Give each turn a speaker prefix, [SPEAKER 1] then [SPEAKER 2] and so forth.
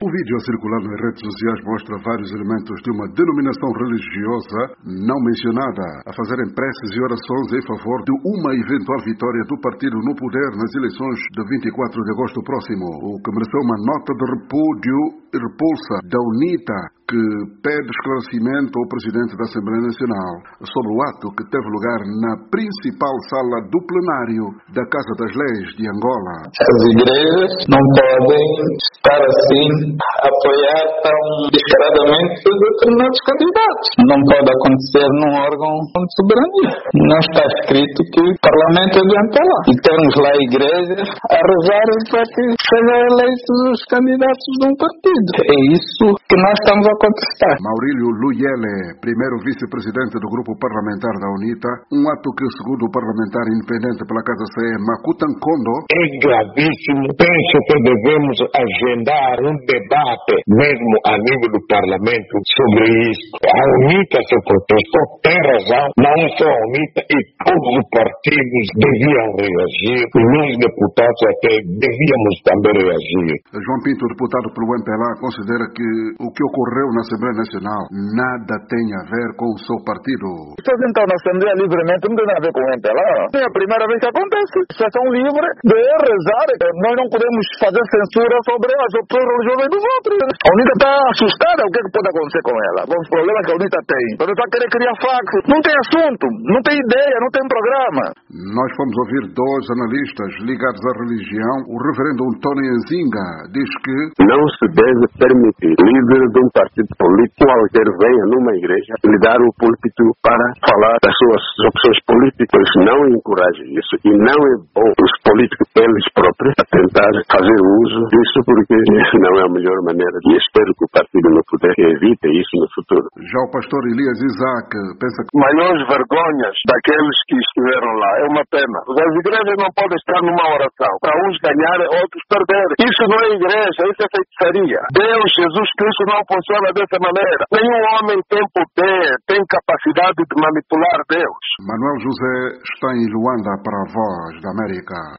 [SPEAKER 1] O vídeo a circular nas redes sociais mostra vários elementos de uma denominação religiosa não mencionada a fazerem preces e orações em favor de uma eventual vitória do partido no poder nas eleições de 24 de agosto próximo, o que mereceu uma nota de repúdio e repulsa da UNITA, que pede esclarecimento ao presidente da Assembleia Nacional sobre o ato que teve lugar na principal sala do plenário da Casa das Leis de Angola.
[SPEAKER 2] As igrejas não podem estar assim a apoiar tão descaradamente determinados candidatos. Não pode acontecer num órgão de soberania. Não está escrito que o Parlamento adianta lá. E temos lá igrejas a rezarem para que sejam eleitos os candidatos de um partido. É isso que nós estamos a contestar.
[SPEAKER 1] Maurílio Luyele, primeiro vice-presidente do grupo parlamentar da UNITA, um ato que, segundo o parlamentar independente pela Casa CE, Makuta Nkondo,
[SPEAKER 3] é gravíssimo. Penso que devemos agendar um debate, mesmo a nível do parlamento, sobre isso. A UNITA se protestou, tem razão, não só a UNITA, e todos os partidos deviam reagir, e nós deputados até devíamos também reagir.
[SPEAKER 1] João Pinto, deputado pelo MPLA, considera que o que ocorreu na Assembleia Nacional nada tem a ver com o seu partido.
[SPEAKER 4] Pessoas então na Assembleia livremente não tem nada a ver com o MPLA. É a primeira vez que acontece. Vocês são livres de rezar. Nós não podemos fazer censura sobre as opções religiosas dos outros. A UNITA está assustada. O que pode acontecer com ela? Com os problemas que a UNITA tem. Ela está querendo criar fax. Não tem assunto, não tem ideia, não tem programa.
[SPEAKER 1] Nós fomos ouvir dois analistas ligados à religião. O reverendo Antônio Nzinga diz que
[SPEAKER 5] não se deve permitir líder de um partido político qualquer venha numa igreja lhe dar o púlpito para falar das suas opções políticas. Não encoraje isso e não é bom os políticos eles próprios a tentar fazer uso disso, porque não é a melhor maneira, e espero que o partido no poder evite isso no futuro.
[SPEAKER 1] Já o pastor Elias Isaac pensa que
[SPEAKER 6] maiores vergonhas daqueles que estiveram lá. É uma pena. As igrejas não podem estar numa oração para uns ganharem, outros perderem. Isso não é igreja, isso é feitiçaria. Deus, Jesus Cristo não funciona dessa maneira. Nenhum homem tem poder, tem capacidade de manipular Deus.
[SPEAKER 1] Manuel José está em Luanda para a Voz da América.